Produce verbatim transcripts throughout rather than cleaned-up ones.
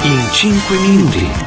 in cinque minuti.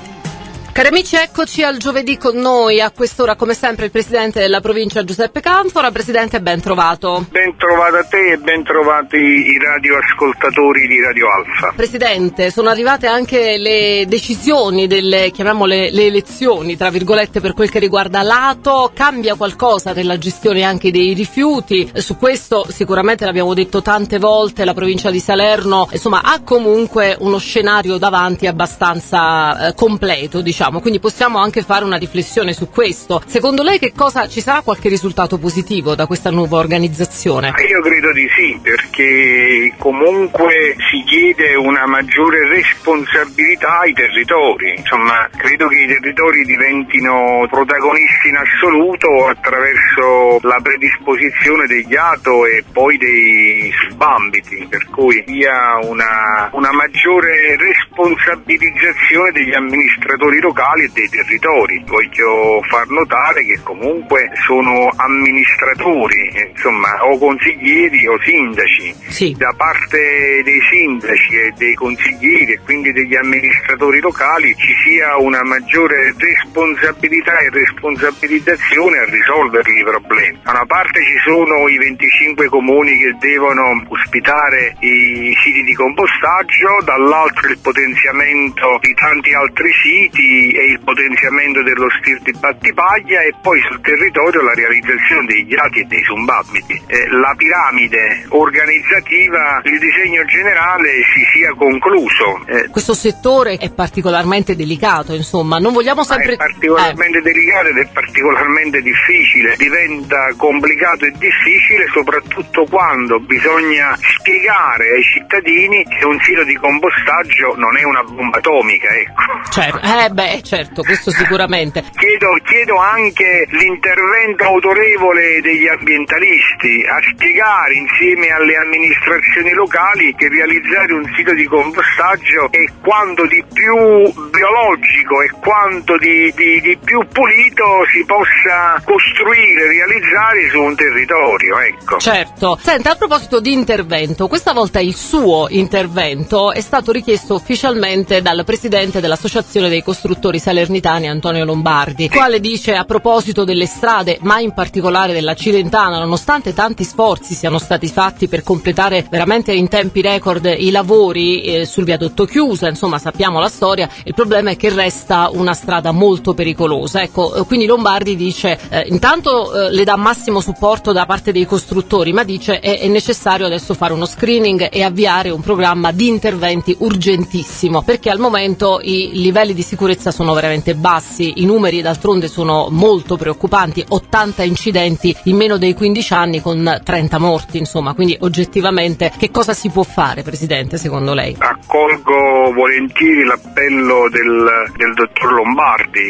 Cari amici, eccoci al giovedì con noi. A quest'ora, come sempre, il presidente della provincia Giuseppe Canfora. Presidente, ben trovato. Ben trovato a te e ben trovati i radioascoltatori di Radio Alfa. Presidente, sono arrivate anche le decisioni delle, chiamiamole, le elezioni, tra virgolette, per quel che riguarda l'Ato. Cambia qualcosa nella gestione anche dei rifiuti? Su questo sicuramente l'abbiamo detto tante volte, la provincia di Salerno, insomma, ha comunque uno scenario davanti abbastanza eh, completo, diciamo. Quindi possiamo anche fare una riflessione su questo. Secondo lei che cosa, ci sarà qualche risultato positivo da questa nuova organizzazione? Io credo di sì, perché comunque si chiede una maggiore responsabilità ai territori. Insomma, credo che i territori diventino protagonisti in assoluto attraverso la predisposizione degli ATO e poi dei subambiti, per cui sia una, una maggiore responsabilizzazione degli amministratori locali e dei territori. Voglio far notare che comunque sono amministratori, insomma, o consiglieri o sindaci. Sì. Da parte dei sindaci e dei consiglieri e quindi degli amministratori locali ci sia una maggiore responsabilità e responsabilizzazione a risolvere i problemi. Da una parte ci sono i venticinque comuni che devono ospitare i siti di compostaggio, dall'altro il potenziamento di tanti altri siti e il potenziamento dello stir di Battipaglia e poi sul territorio la realizzazione degli ati e dei subambiti. Eh, la piramide organizzativa, il disegno generale si sia concluso. Eh, Questo settore è particolarmente delicato, insomma, non vogliamo sempre... È particolarmente eh. delicato ed è particolarmente difficile, diventa complicato e difficile soprattutto quando bisogna spiegare ai cittadini che un sito di compostaggio non è una bomba atomica, ecco. Certo, eh beh, certo, questo sicuramente. Chiedo, chiedo anche l'intervento autorevole degli ambientalisti a spiegare insieme alle amministrazioni locali che realizzare un sito di compostaggio è quanto di più biologico e quanto di, di, di più pulito si possa costruire, realizzare su un territorio, ecco. Certo. Senta, a proposito di intervento, questa volta il suo intervento è stato richiesto ufficialmente dal presidente dell'Associazione dei Costruttori Salernitani, Antonio Lombardi, il quale dice a proposito delle strade, ma in particolare della Cilentana, nonostante tanti sforzi siano stati fatti per completare veramente in tempi record i lavori eh, sul viadotto Chiusa, insomma sappiamo la storia, il problema è che resta una strada molto pericolosa. Ecco, eh, quindi Lombardi dice, eh, intanto eh, le dà massimo supporto da parte dei costruttori, ma dice è, è necessario adesso fare uno screening e avviare un programma di interventi urgentissimo, perché al momento i livelli di sicurezza sono veramente bassi, i numeri d'altronde sono molto preoccupanti, ottanta incidenti in meno dei quindici anni con trenta morti, insomma, quindi oggettivamente che cosa si può fare, Presidente, secondo lei? Accolgo volentieri l'appello del, del dottor Lombardi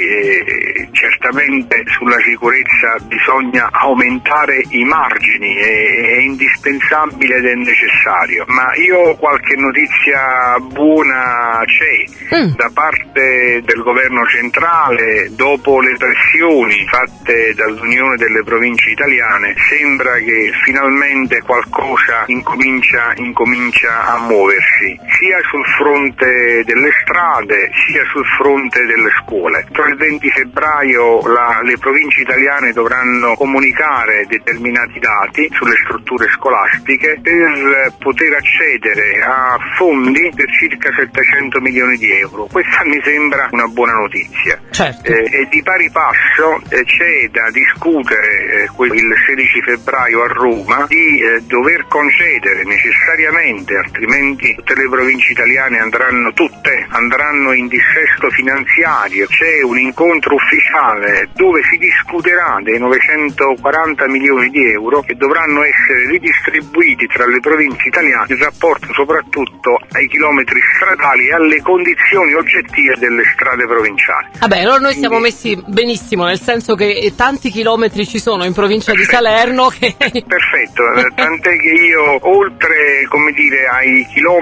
e certamente sulla sicurezza bisogna aumentare i margini, è, è indispensabile ed è necessario, ma io qualche notizia buona c'è mm. da parte del governo centrale. Dopo le pressioni fatte dall'Unione delle Province Italiane sembra che finalmente qualcosa incomincia, incomincia a muoversi, sia sul fronte delle strade sia sul fronte delle scuole. Tra il venti febbraio la, le province italiane dovranno comunicare determinati dati sulle strutture scolastiche per poter accedere a fondi per circa settecento milioni di euro. Questa mi sembra una buona notizia. Certo. Eh, e di pari passo eh, c'è da discutere eh, il sedici febbraio a Roma di eh, dover concedere necessariamente, altrimenti tutte le province italiane andranno tutte andranno in dissesto finanziario. C'è un incontro ufficiale dove si discuterà dei novecentoquaranta milioni di euro che dovranno essere ridistribuiti tra le province italiane in rapporto soprattutto ai chilometri stradali e alle condizioni oggettive delle strade provinciali. Vabbè, allora noi siamo messi benissimo, nel senso che tanti chilometri ci sono in provincia Perfetto. di Salerno che... Perfetto, tant'è che io oltre, come dire, ai chilometri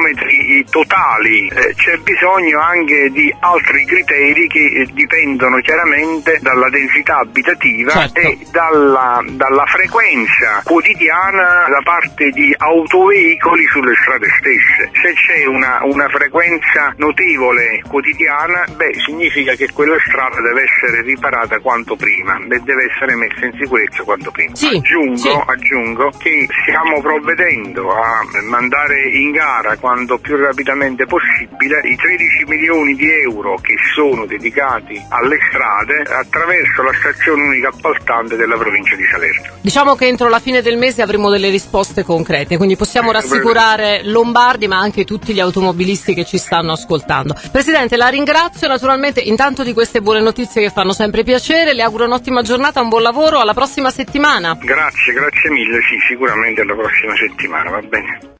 criteri totali, eh, c'è bisogno anche di altri criteri che eh, dipendono chiaramente dalla densità abitativa, certo, e dalla, dalla frequenza quotidiana da parte di autoveicoli sulle strade stesse. Se c'è una, una frequenza notevole quotidiana, beh, significa che quella strada deve essere riparata quanto prima e deve essere messa in sicurezza quanto prima. Sì, aggiungo, sì. aggiungo che stiamo provvedendo a mandare in gara quanto più rapidamente possibile i tredici milioni di euro che sono dedicati alle strade attraverso la stazione unica appaltante della provincia di Salerno. Diciamo che entro la fine del mese avremo delle risposte concrete, quindi possiamo rassicurare Lombardi ma anche tutti gli automobilisti che ci stanno ascoltando. Presidente, la ringrazio naturalmente intanto di queste buone notizie che fanno sempre piacere, le auguro un'ottima giornata, un buon lavoro, alla prossima settimana. Grazie, grazie mille, sì, sicuramente alla prossima settimana, va bene.